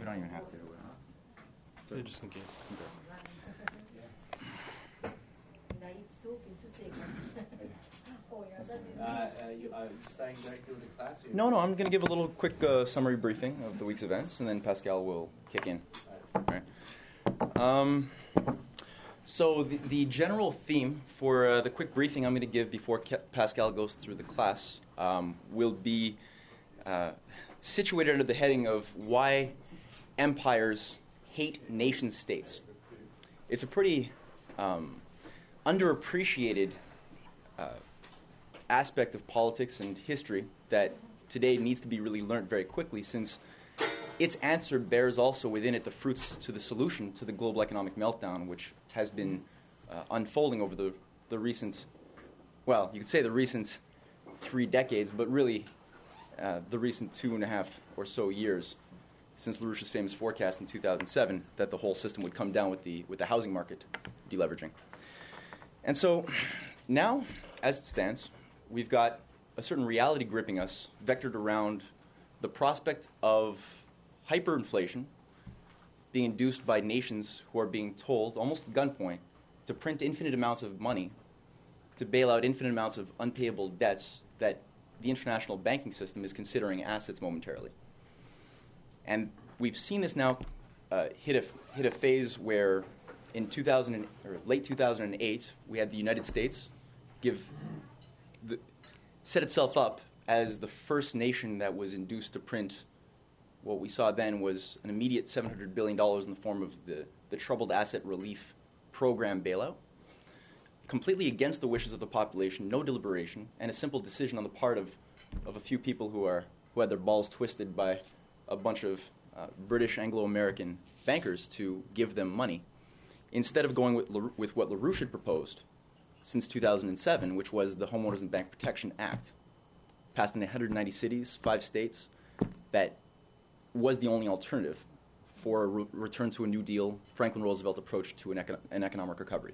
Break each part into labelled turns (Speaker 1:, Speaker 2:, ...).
Speaker 1: We don't even have to.
Speaker 2: Just in case.
Speaker 3: Staying right through the class?
Speaker 1: No, I'm going to give a little quick summary briefing of the week's events, and then Pascal will kick in. All right. So the general theme for the quick briefing I'm going to give before Pascal goes through the class will be situated under the heading of why empires hate nation states. It's a pretty underappreciated aspect of politics and history that today needs to be really learned very quickly, since its answer bears also within it the fruits to the solution to the global economic meltdown, which has been unfolding over the recent, well, you could say the recent 3 decades, but really the recent 2.5 or so years since LaRouche's famous forecast in 2007 that the whole system would come down with the housing market deleveraging. And so now, as it stands, we've got a certain reality gripping us, vectored around the prospect of hyperinflation being induced by nations who are being told, almost at gunpoint, to print infinite amounts of money to bail out infinite amounts of unpayable debts that the international banking system is considering assets momentarily. And we've seen this now hit a phase where in late 2008, we had the United States set itself up as the first nation that was induced to print what we saw then was an immediate $700 billion in the form of the Troubled Asset Relief Program bailout, completely against the wishes of the population, no deliberation, and a simple decision on the part of a few people who had their balls twisted by a bunch of British Anglo-American bankers to give them money, instead of going with what LaRouche had proposed since 2007, which was the Homeowners and Bank Protection Act, passed in 190 cities, 5 states, that was the only alternative for a return to a New Deal, Franklin Roosevelt approach to an economic recovery.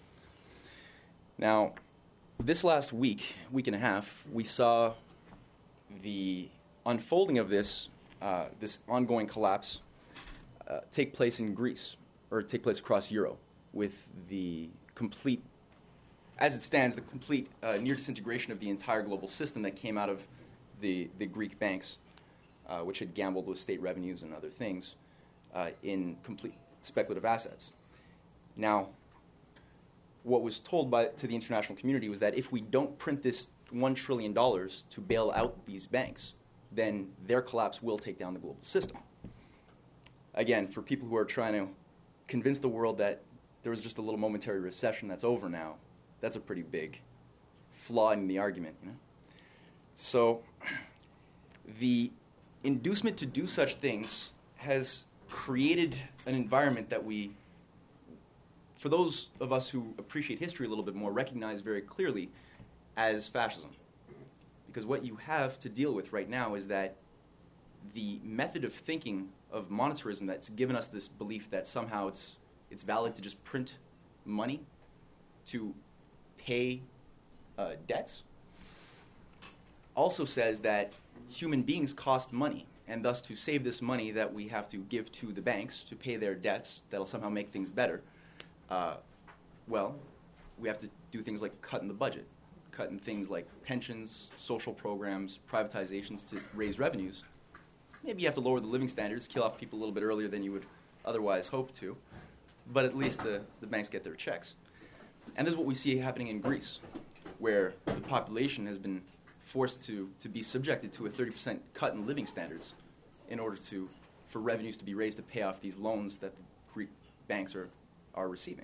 Speaker 1: Now, this last week and a half, we saw the unfolding of this ongoing collapse take place in Greece, or take place across Europe, with the complete, as it stands, the complete near disintegration of the entire global system that came out of the Greek banks, which had gambled with state revenues and other things in complete speculative assets. Now, what was told to the international community was that if we don't print this $1 trillion to bail out these banks, then their collapse will take down the global system. Again, for people who are trying to convince the world that there was just a little momentary recession that's over now, that's a pretty big flaw in the argument. So the inducement to do such things has created an environment that we, for those of us who appreciate history a little bit more, recognize very clearly as fascism. Because what you have to deal with right now is that the method of thinking of monetarism that's given us this belief that somehow it's valid to just print money to pay debts also says that human beings cost money, and thus to save this money that we have to give to the banks to pay their debts that'll somehow make things better, well, we have to do things like cut in the budget, cut in things like pensions, social programs, privatizations to raise revenues. Maybe you have to lower the living standards, kill off people a little bit earlier than you would otherwise hope to, but at least the banks get their checks. And this is what we see happening in Greece, where the population has been forced to be subjected to a 30% cut in living standards in order for revenues to be raised to pay off these loans that the Greek banks are receiving.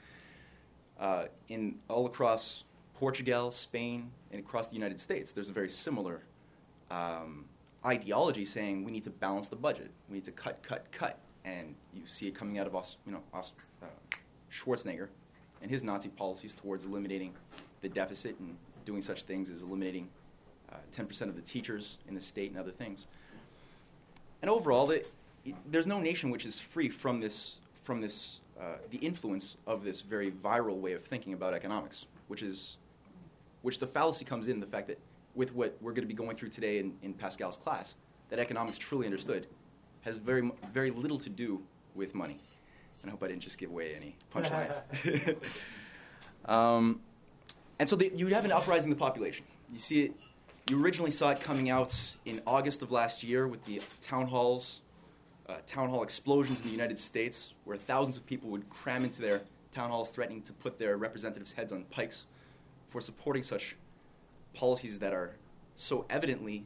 Speaker 1: All across Portugal, Spain, and across the United States, there's a very similar ideology saying we need to balance the budget. We need to cut. And you see it coming out of Schwarzenegger and his Nazi policies towards eliminating the deficit and doing such things as eliminating 10% of the teachers in the state and other things. And overall, there's no nation which is free from the influence of this very viral way of thinking about economics, which the fallacy comes in the fact that with what we're going to be going through today in Pascal's class, that economics truly understood has very little to do with money. And I hope I didn't just give away any punchlines. And so you have an uprising in the population. You see it. You originally saw it coming out in August of last year with the town hall explosions in the United States, where thousands of people would cram into their town halls, threatening to put their representatives' heads on pikes for supporting such policies that are so evidently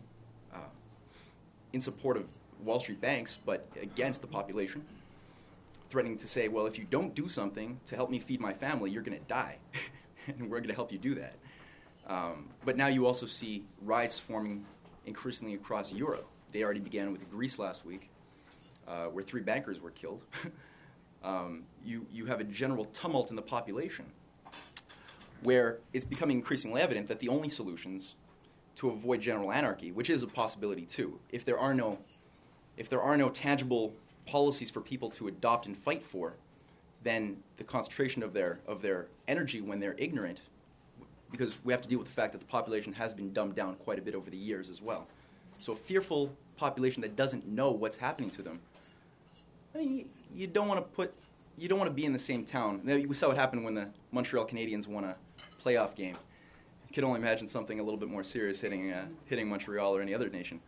Speaker 1: in support of Wall Street banks, but against the population, threatening to say, well, if you don't do something to help me feed my family, you're going to die, and we're going to help you do that. But now you also see riots forming increasingly across Europe. They already began with Greece last week, where 3 bankers were killed. You have a general tumult in the population, where it's becoming increasingly evident that the only solutions to avoid general anarchy, which is a possibility too, if there are no tangible policies for people to adopt and fight for, then the concentration of their energy when they're ignorant, because we have to deal with the fact that the population has been dumbed down quite a bit over the years as well. So a fearful population that doesn't know what's happening to them, I mean, you don't want to be in the same town. We saw what happened when the Montreal Canadiens won a playoff game. You could only imagine something a little bit more serious hitting Montreal or any other nation.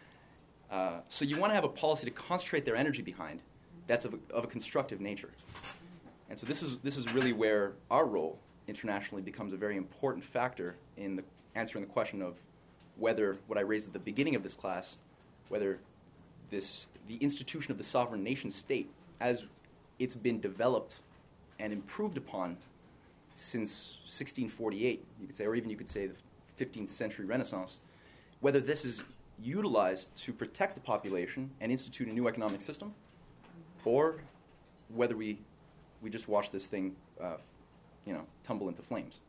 Speaker 1: So you want to have a policy to concentrate their energy behind that's of a constructive nature. And so this is really where our role internationally becomes a very important factor in answering the question of whether what I raised at the beginning of this class, whether the institution of the sovereign nation state, as it's been developed and improved upon since 1648, you could say, or even you could say the 15th century Renaissance, whether this is utilized to protect the population and institute a new economic system, or whether we just watch this thing tumble into flames.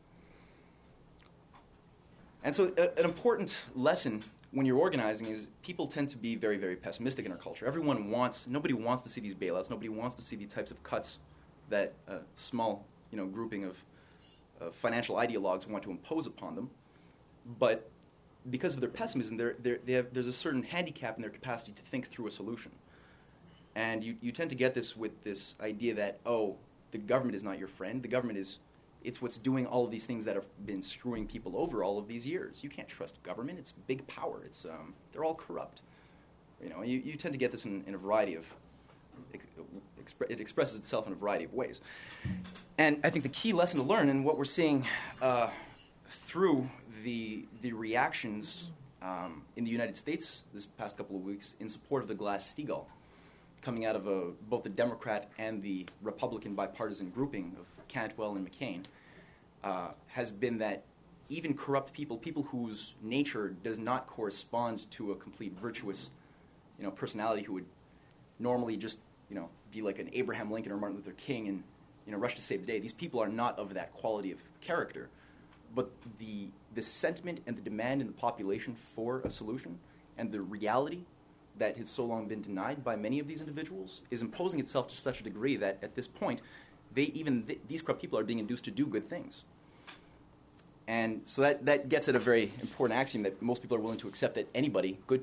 Speaker 1: And so an important lesson when you're organizing is people tend to be very, very pessimistic in our culture. Nobody wants to see these bailouts. Nobody wants to see the types of cuts that a small grouping of financial ideologues want to impose upon them. But because of their pessimism, there's a certain handicap in their capacity to think through a solution. And you tend to get this with this idea that, the government is not your friend. The government it's what's doing all of these things that have been screwing people over all of these years. You can't trust government. It's big power. They're all corrupt. You tend to get this in a variety of, it expresses itself in a variety of ways. And I think the key lesson to learn, and what we're seeing through the reactions in the United States this past couple of weeks in support of the Glass-Steagall, coming out of both the Democrat and the Republican bipartisan grouping of Cantwell and McCain, has been that even corrupt people whose nature does not correspond to a complete virtuous, personality who would normally just, be like an Abraham Lincoln or Martin Luther King and rush to save the day. These people are not of that quality of character. But the sentiment and the demand in the population for a solution and the reality that has so long been denied by many of these individuals is imposing itself to such a degree that at this point, these corrupt people are being induced to do good things. And so that gets at a very important axiom that most people are willing to accept that any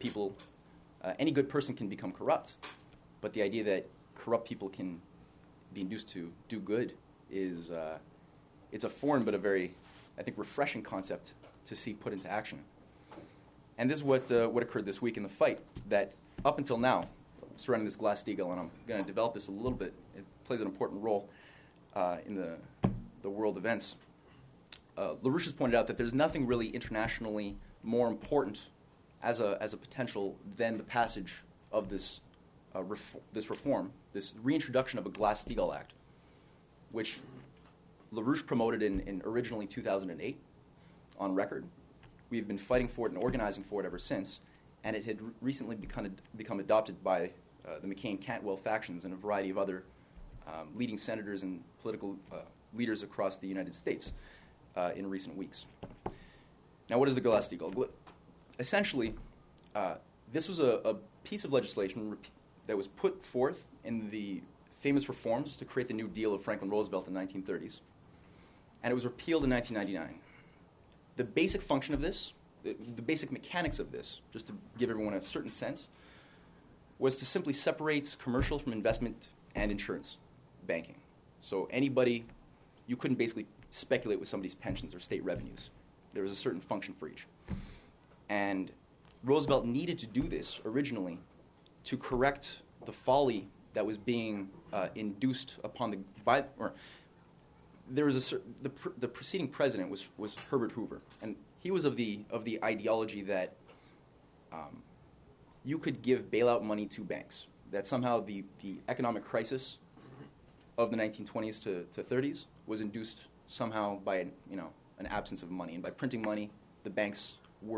Speaker 1: good person can become corrupt. But the idea that corrupt people can be induced to do good is it's a foreign but a very, I think, refreshing concept to see put into action. And this is what occurred this week in the fight that up until now surrounding this Glass-Steagall, and I'm going to develop this a little bit. It plays an important role in the world events. LaRouche has pointed out that there's nothing really internationally more important as a potential than the passage of this reform, this reintroduction of a Glass-Steagall Act, which LaRouche promoted in originally 2008 on record. We've been fighting for it and organizing for it ever since, and it had recently become adopted by the McCain-Cantwell factions and a variety of other leading senators and political leaders across the United States in recent weeks. Now, what is the Glass-Steagall? Essentially, this was a piece of legislation that was put forth in the famous reforms to create the New Deal of Franklin Roosevelt in the 1930s, and it was repealed in 1999. The basic function of this, the basic mechanics of this, just to give everyone a certain sense, was to simply separate commercial from investment and insurance banking. So anybody, you couldn't basically speculate with somebody's pensions or state revenues. There was a certain function for each. And Roosevelt needed to do this originally to correct the folly that was being induced upon there was the preceding president was Herbert Hoover, and he was of the ideology that you could give bailout money to banks, that somehow the economic crisis of the 1920s to 30s was induced somehow by an absence of money, and by printing money, the banks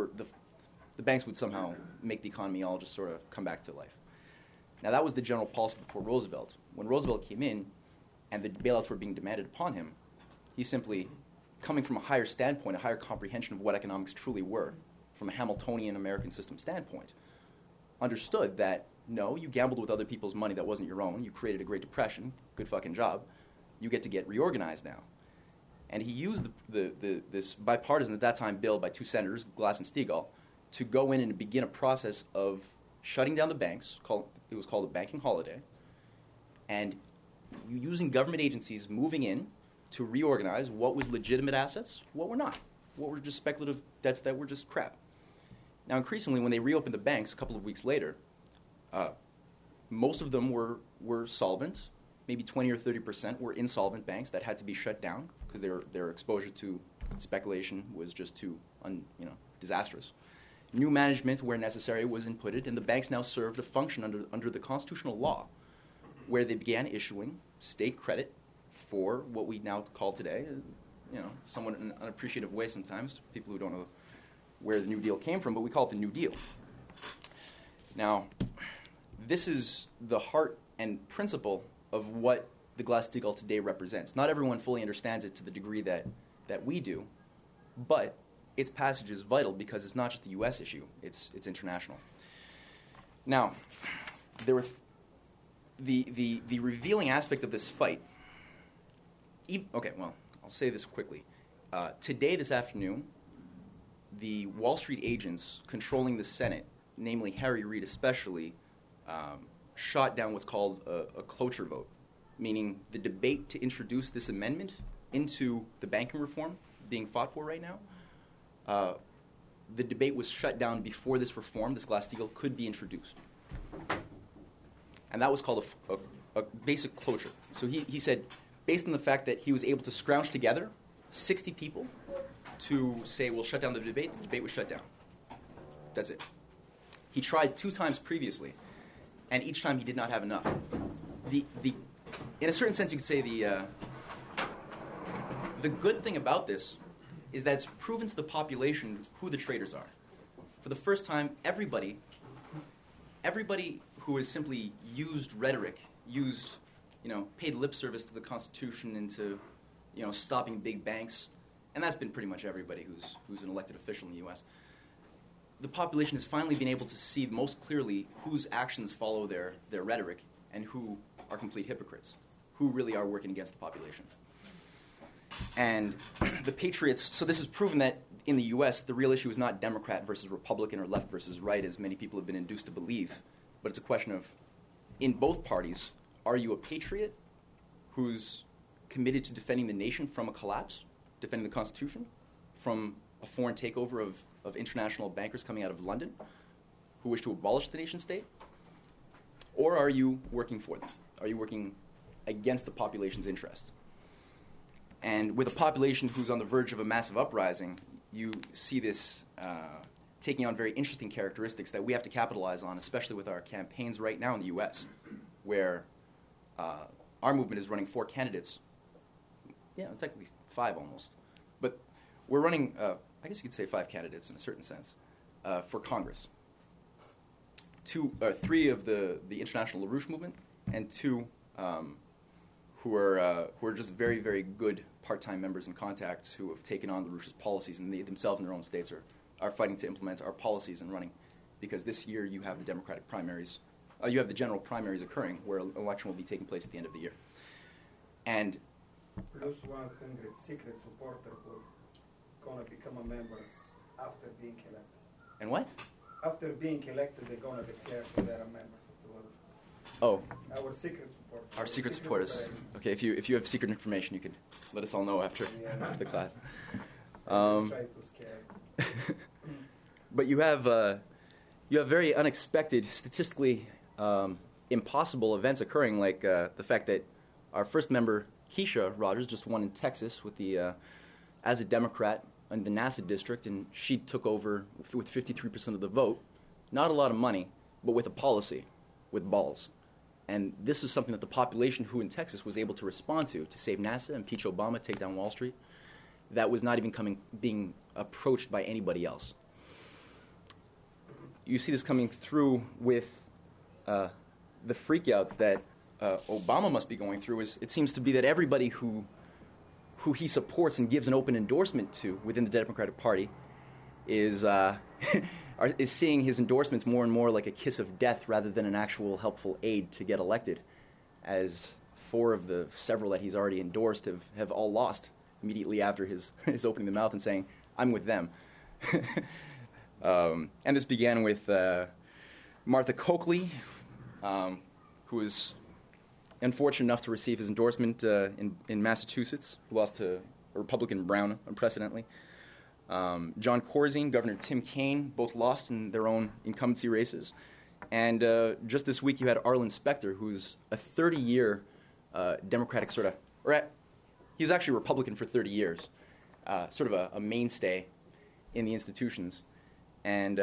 Speaker 1: would somehow make the economy all just sort of come back to life. Now that was the general policy before Roosevelt. When Roosevelt came in and the bailouts were being demanded upon him, he simply, coming from a higher standpoint, a higher comprehension of what economics truly were, from a Hamiltonian American system standpoint, understood that, no, you gambled with other people's money that wasn't your own, you created a Great Depression, good fucking job, you get to get reorganized now. And he used this bipartisan, at that time, bill by two senators, Glass and Stegall, to go in and begin a process of shutting down the banks, it was called a banking holiday, and using government agencies moving in to reorganize what was legitimate assets, what were not, what were just speculative debts that were just crap. Now, increasingly, when they reopened the banks a couple of weeks later, most of them were solvent. Maybe 20 or 30% were insolvent banks that had to be shut down because their exposure to speculation was just too disastrous. New management, where necessary, was inputted, and the banks now served a function under the constitutional law, where they began issuing state credit for what we now call today, somewhat in an unappreciative way sometimes, people who don't know where the New Deal came from, but we call it the New Deal. Now, this is the heart and principle of what the Glass-Steagall today represents. Not everyone fully understands it to the degree that we do, but its passage is vital because it's not just a U.S. issue, it's international. Now, there were the revealing aspect of this fight. Okay, well, I'll say this quickly. Today, this afternoon, the Wall Street agents controlling the Senate, namely Harry Reid especially, shot down what's called a cloture vote, meaning the debate to introduce this amendment into the banking reform being fought for right now. The debate was shut down before this reform, this Glass-Steagall, could be introduced. And that was called a basic cloture. So he said, based on the fact that he was able to scrounge together 60 people to say, we'll shut down the debate was shut down. That's it. He tried 2 times previously, and each time he did not have enough. In a certain sense, you could say the good thing about this is that it's proven to the population who the traitors are. For the first time, everybody who has simply used rhetoric, paid lip service to the Constitution and to, stopping big banks, and that's been pretty much everybody who's an elected official in the U.S. The population has finally been able to see most clearly whose actions follow their rhetoric and who are complete hypocrites, who really are working against the population. And the patriots, so this has proven that in the U.S., the real issue is not Democrat versus Republican or left versus right, as many people have been induced to believe, but it's a question of, in both parties, are you a patriot who's committed to defending the nation from a collapse, defending the Constitution, from a foreign takeover of international bankers coming out of London who wish to abolish the nation state? Or are you working for them? Are you working against the population's interests? And with a population who's on the verge of a massive uprising, you see this taking on very interesting characteristics that we have to capitalize on, especially with our campaigns right now in the U.S., where our movement is running 4 candidates. Yeah, technically 5 almost. But we're running, I guess you could say 5 candidates in a certain sense, for Congress. 3 of the International LaRouche movement, and 2 who are just very, very good part-time members and contacts who have taken on LaRouche's policies, and they themselves in their own states are fighting to implement our policies and running. Because this year you have the Democratic primaries, you have the general primaries occurring, where an election will be taking place at the end of the year. And
Speaker 4: plus 100 secret supporters who are going to become members after being elected.
Speaker 1: And what?
Speaker 4: After being elected, they're going to declare that they are members of the
Speaker 1: Oh,
Speaker 4: Our secret support.
Speaker 1: our secret supporters.
Speaker 4: operation.
Speaker 1: Okay, if you have secret information, you could let us all know after
Speaker 4: Yeah.
Speaker 1: the class.
Speaker 4: I just try to scare.
Speaker 1: But you have very unexpected, statistically impossible events occurring, like the fact that our first member, Keisha Rogers, just won in Texas with the as a Democrat in the NASA district, and she took over with 53% of the vote. Not a lot of money, but with a policy, with balls. And this is something that the population who in Texas was able to respond to save NASA, impeach Obama, take down Wall Street. That was not even being approached by anybody else. You see this coming through with the freakout that Obama must be going through. It seems to be that everybody who he supports and gives an open endorsement to within the Democratic Party is seeing his endorsements more and more like a kiss of death rather than an actual helpful aid to get elected, as 4 of the several that he's already endorsed have all lost immediately after his opening the mouth and saying, "I'm with them." And this began with Martha Coakley, who was unfortunate enough to receive his endorsement in Massachusetts, who lost to a Republican Brown unprecedentedly. John Corzine, Governor Tim Kaine, both lost in their own incumbency races. And just this week you had Arlen Specter, who's a 30-year Democratic he was actually a Republican for 30 years, sort of a mainstay in the institutions. And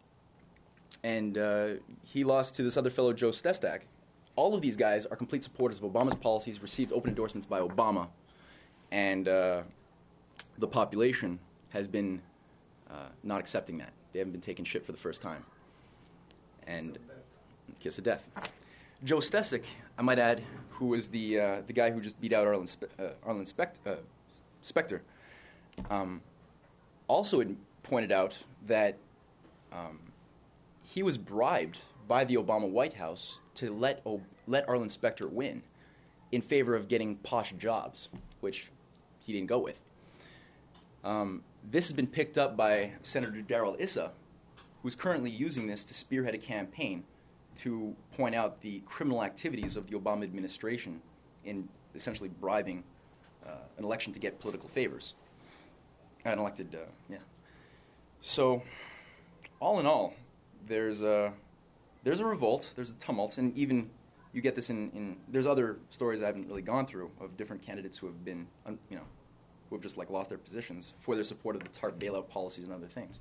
Speaker 1: he lost to this other fellow, Joe Sestak. All of these guys are complete supporters of Obama's policies, received open endorsements by Obama, and the population has been not accepting that. They haven't been taking shit for the first time. And kiss of death. Joe Sestak, I might add, who was the guy who just beat out Arlen Specter, also had pointed out that he was bribed by the Obama White House to let Arlen Specter win in favor of getting posh jobs, which he didn't go with. This has been picked up by Senator Darrell Issa, who's currently using this to spearhead a campaign to point out the criminal activities of the Obama administration in essentially bribing an election to get political favors. So, all in all, there's a revolt, there's a tumult, and even you get this in there's other stories I haven't really gone through of different candidates who have been, who have just like lost their positions for their support of the TARP bailout policies and other things.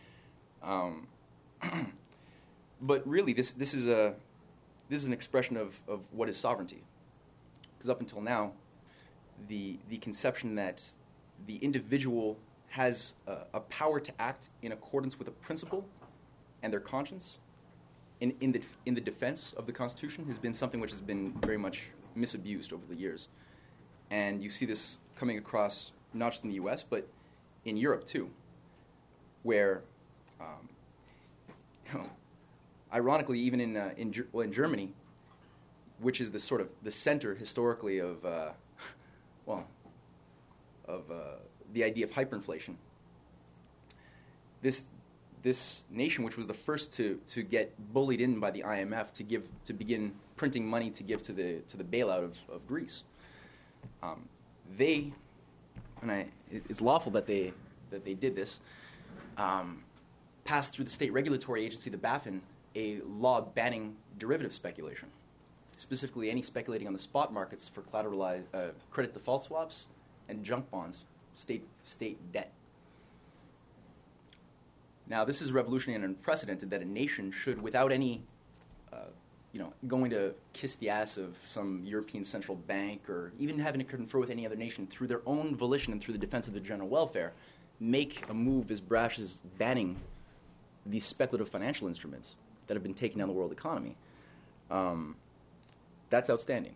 Speaker 1: But really, this is an expression of what is sovereignty, because up until now, the conception that the individual has a power to act in accordance with a principle and their conscience in the defense of the Constitution has been something which has been very much misabused over the years. And you see this coming across not just in the U.S., but in Europe too, where, ironically, even in Germany, which is the sort of the center historically of the idea of hyperinflation. This nation, which was the first to get bullied in by the IMF to begin printing money to give to the bailout of Greece, it's lawful that they did this. Passed through the state regulatory agency, the BaFin, a law banning derivative speculation, specifically any speculating on the spot markets for collateralized credit default swaps and junk bonds, state debt. Now, this is revolutionary and unprecedented that a nation should, without any, going to kiss the ass of some European central bank or even having to confer with any other nation through their own volition and through the defense of the general welfare, make a move as brash as banning these speculative financial instruments that have been taking down the world economy. That's outstanding.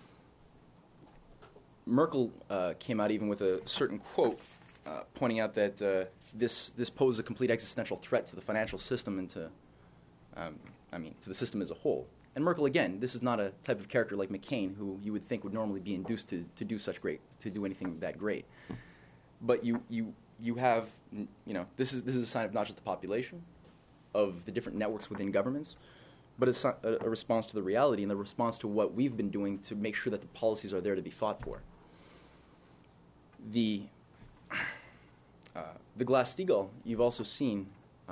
Speaker 1: Merkel came out even with a certain quote pointing out that this poses a complete existential threat to the financial system and to the system as a whole. And Merkel, again, this is not a type of character like McCain, who you would think would normally be induced to do anything that great. But you have, this is a sign of not just the population, of the different networks within governments, but it's a response to the reality and the response to what we've been doing to make sure that the policies are there to be fought for. The Glass-Steagall, you've also seen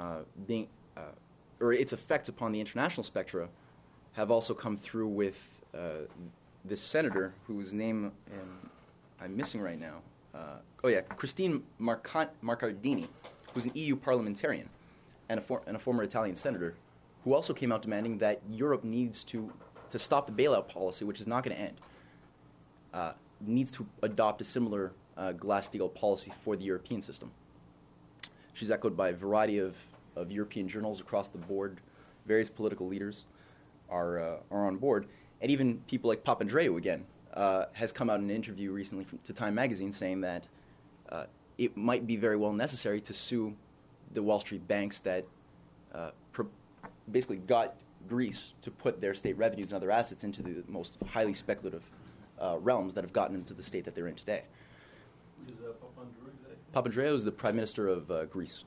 Speaker 1: or its effects upon the international spectra have also come through with this senator whose name I'm missing right now. Christine Marcardini, who's an EU parliamentarian and a former Italian senator, who also came out demanding that Europe needs to stop the bailout policy, which is not going to end, needs to adopt a similar Glass-Steagall policy for the European system. She's echoed by a variety of European journals across the board. Various political leaders are on board. And even people like Papandreou, again, has come out in an interview recently to Time magazine saying that it might be very well necessary to sue the Wall Street banks that basically got Greece to put their state revenues and other assets into the most highly speculative realms that have gotten into the state that they're in today.
Speaker 2: Who is Papandreou?
Speaker 1: Papandreou is the Prime Minister of Greece.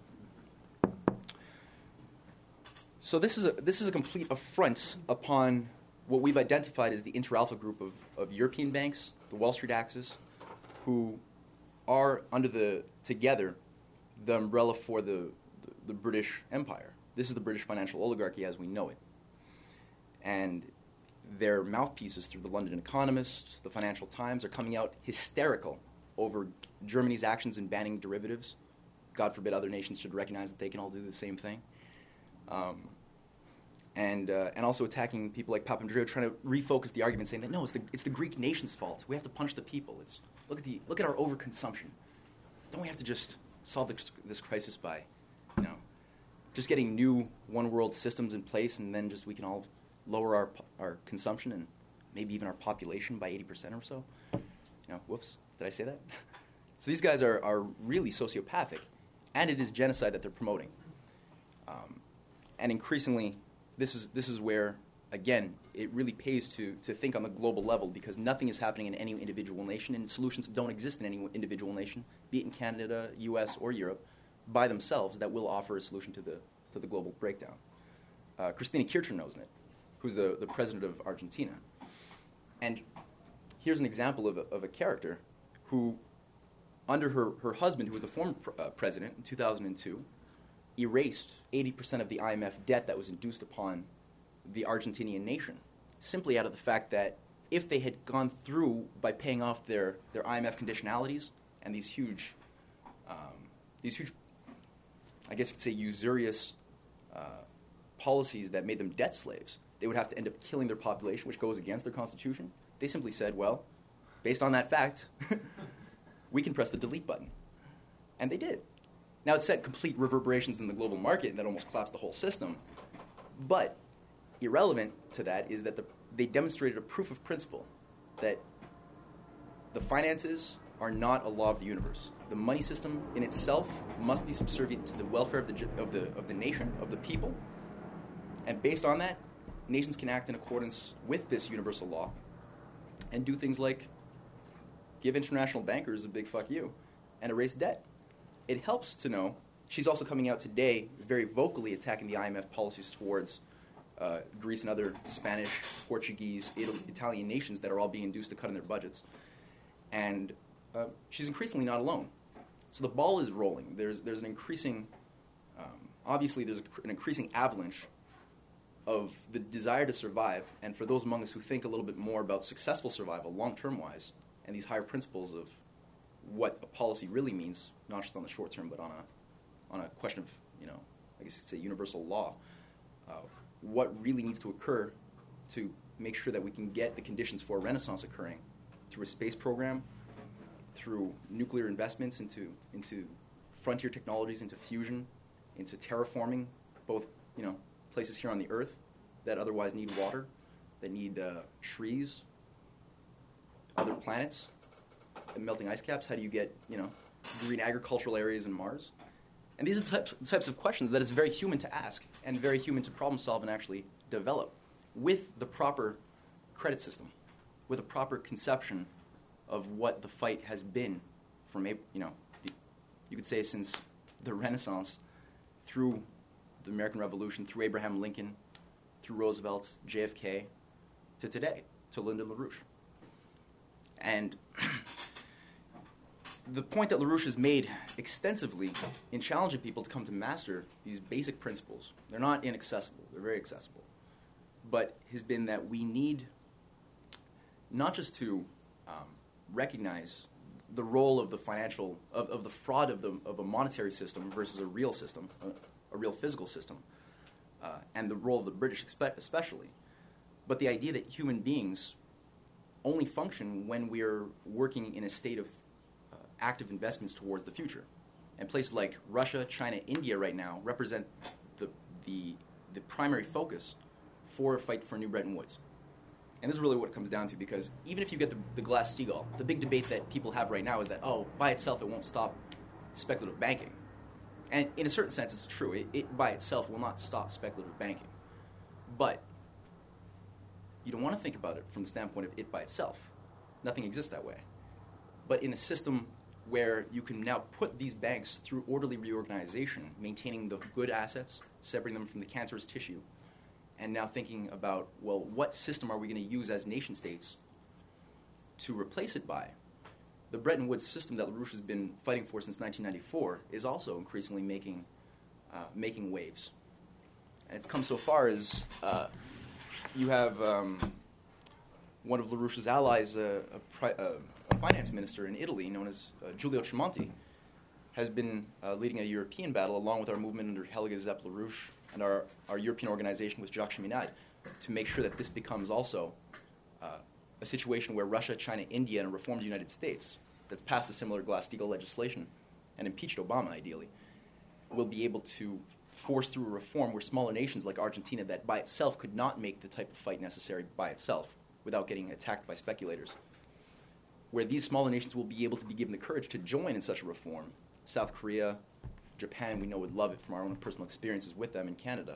Speaker 1: So this is a complete affront upon what we've identified as the inter-alpha group of European banks, the Wall Street axis, who are together the umbrella for the British Empire. This is the British financial oligarchy as we know it. And their mouthpieces through the London Economist, the Financial Times, are coming out hysterical over Germany's actions in banning derivatives. God forbid other nations should recognize that they can all do the same thing. And also attacking people like Papandreou, trying to refocus the argument, saying that no, it's the Greek nation's fault. We have to punish the people. Look at our overconsumption. Don't we have to just solve this crisis by, just getting new one world systems in place, and then we can all lower our consumption and maybe even our population by 80% or so? Whoops, did I say that? So these guys are really sociopathic, and it is genocide that they're promoting. And increasingly, this is where, again, it really pays to think on the global level, because nothing is happening in any individual nation, and solutions don't exist in any individual nation, be it in Canada, U.S., or Europe, by themselves, that will offer a solution to the global breakdown. Cristina Kirchner knows it, who's the president of Argentina. And here's an example of a character who, under her husband, who was the former president in 2002, erased 80% of the IMF debt that was induced upon the Argentinian nation, simply out of the fact that if they had gone through by paying off their IMF conditionalities and these huge, I guess you could say, usurious policies that made them debt slaves, they would have to end up killing their population, which goes against their constitution. They simply said, well, based on that fact, we can press the delete button. And they did. Now, it sent complete reverberations in the global market, and that almost collapsed the whole system. But irrelevant to that is that they demonstrated a proof of principle that the finances are not a law of the universe. The money system in itself must be subservient to the welfare of the nation, of the people. And based on that, nations can act in accordance with this universal law and do things like give international bankers a big fuck you and erase debt. It helps to know she's also coming out today very vocally attacking the IMF policies towards Greece and other Spanish, Portuguese, Italian nations that are all being induced to cut in their budgets. And she's increasingly not alone. So the ball is rolling. There's an increasing, obviously there's an increasing avalanche of the desire to survive, and for those among us who think a little bit more about successful survival, long-term wise, and these higher principles of what a policy really means, not just on the short term, but on a question of, I guess you'd say universal law, what really needs to occur to make sure that we can get the conditions for a renaissance occurring through a space program, through nuclear investments into frontier technologies, into fusion, into terraforming, both, places here on the Earth that otherwise need water, that need trees, other planets, and melting ice caps. How do you get, green agricultural areas in Mars? And these are the types of questions that is very human to ask and very human to problem solve and actually develop with the proper credit system, with a proper conception of what the fight has been from, you could say since the Renaissance through the American Revolution, through Abraham Lincoln, through Roosevelt, JFK, to today, to Lyndon LaRouche. And the point that LaRouche has made extensively in challenging people to come to master these basic principles, they're not inaccessible, they're very accessible, but has been that we need not just to recognize the role of the financial, of the fraud of a monetary system versus a real system, a real physical system, and the role of the British especially, but the idea that human beings only function when we're working in a state of active investments towards the future. And places like Russia, China, India right now represent the primary focus for a fight for New Bretton Woods. And this is really what it comes down to, because even if you get the Glass-Steagall, the big debate that people have right now is that, oh, by itself it won't stop speculative banking. And in a certain sense it's true. It by itself will not stop speculative banking. But you don't want to think about it from the standpoint of it by itself. Nothing exists that way. But in a system where you can now put these banks through orderly reorganization, maintaining the good assets, separating them from the cancerous tissue, and now thinking about, well, what system are we going to use as nation states to replace it by? The Bretton Woods system that LaRouche has been fighting for since 1994 is also increasingly making waves. And it's come so far as you have one of LaRouche's allies, a finance minister in Italy known as Giulio Tremonti, has been leading a European battle along with our movement under Helga Zepp LaRouche and our European organization with Jacques Cheminade to make sure that this becomes also a situation where Russia, China, India, and a reformed United States that's passed a similar Glass-Steagall legislation and impeached Obama ideally will be able to force through a reform where smaller nations like Argentina that by itself could not make the type of fight necessary by itself without getting attacked by speculators, where these smaller nations will be able to be given the courage to join in such a reform. South Korea, Japan, we know would love it from our own personal experiences with them in Canada.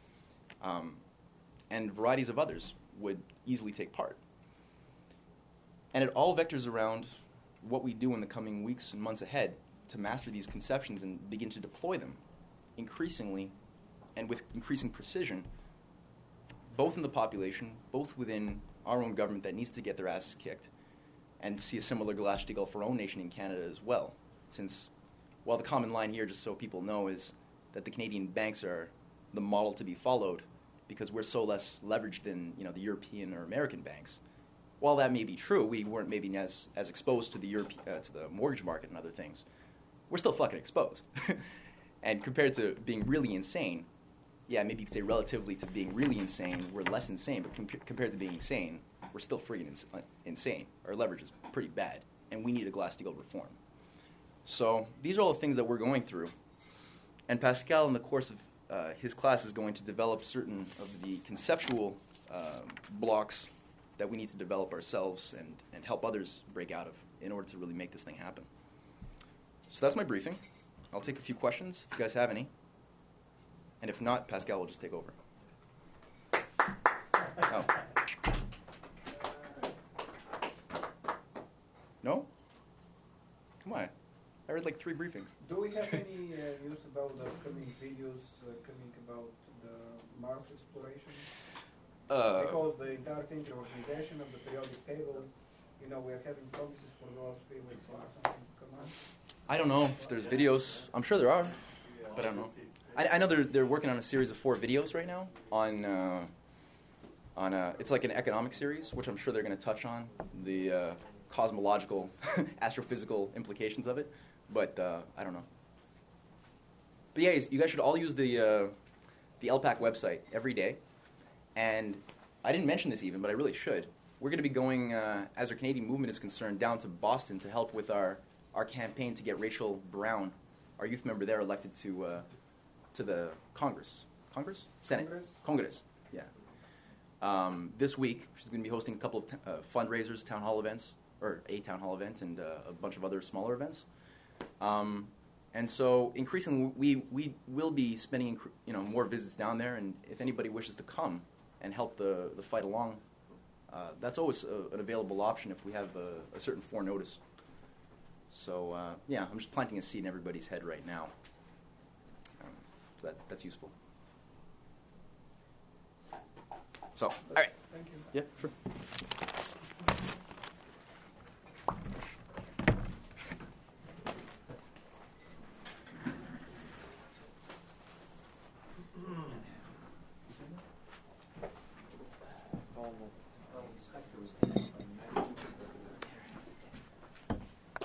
Speaker 1: And varieties of others would easily take part. And it all vectors around what we do in the coming weeks and months ahead to master these conceptions and begin to deploy them increasingly and with increasing precision, both in the population, both within our own government that needs to get their asses kicked, and see a similar Glass-Steagall for our own nation in Canada as well. Since, while the common line here, just so people know, is that the Canadian banks are the model to be followed because we're so less leveraged than the European or American banks. While that may be true, we weren't maybe as exposed to the to the mortgage market and other things. We're still fucking exposed. And compared to being really insane, yeah, maybe you could say relatively to being really insane, we're less insane, but compared to being insane, we're still freaking insane. Our leverage is pretty bad, and we need a Glass-Steagall reform. So these are all the things that we're going through. And Pascal, in the course of his class, is going to develop certain of the conceptual blocks that we need to develop ourselves and help others break out of in order to really make this thing happen. So that's my briefing. I'll take a few questions if you guys have any. And if not, Pascal will just take over. Oh. No? Come on. I read like 3 briefings.
Speaker 4: Do we have any news about the upcoming videos coming about the Mars exploration? Because the entire thing, the organization of the periodic table, we are having promises for the last 3 weeks or something to come out.
Speaker 1: I don't know if there's videos. I'm sure there are, but I don't know. I know they're working on a series of 4 videos right now on it's like an economic series, which I'm sure they're going to touch on the cosmological, astrophysical implications of it, but I don't know. But yeah, you guys should all use the LPAC website every day, and I didn't mention this even, but I really should. We're going to be going, as our Canadian movement is concerned, down to Boston to help with our campaign to get Rachel Brown, our youth member there, elected to the Congress. Senate? Congress, yeah. This week, she's going to be hosting a couple of fundraisers, town hall events, or a town hall event, and a bunch of other smaller events. And so, increasingly, we will be spending more visits down there, and if anybody wishes to come and help the fight along, that's always an available option if we have a certain forenotice. So, yeah, I'm just planting a seed in everybody's head right now. So that's useful. So, all right.
Speaker 4: Thank you.
Speaker 1: Yeah, sure.